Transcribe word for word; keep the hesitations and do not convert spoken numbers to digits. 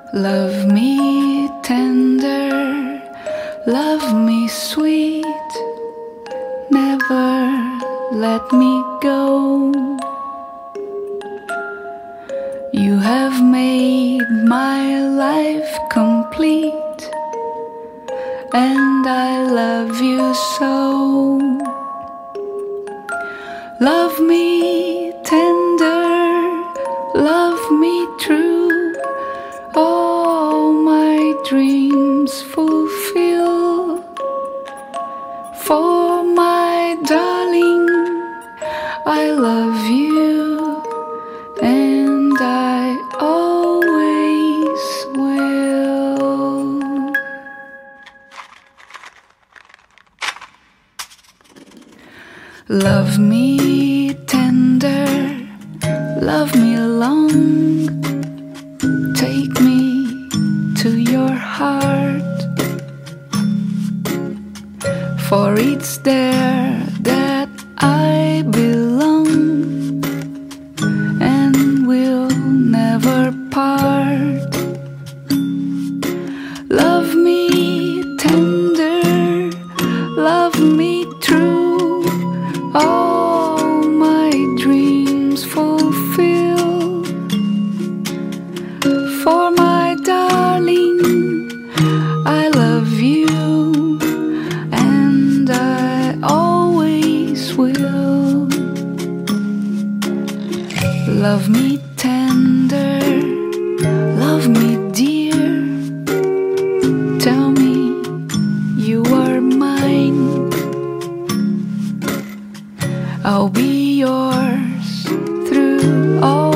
Love me tender, love me sweet, never let me go. You have made my life complete, and I love you so. Love me tender, love me true, all my dreams fulfill. For my darling, I love you, and I always will. Love me tender, love me long, take me to your heart, for it's there that I belong and will never part. Love me tender, love me true, all my dreams fulfill. For my darling, I love you, and I always will. Love me tender, love me dear, tell me you are mine. I'll be yours through all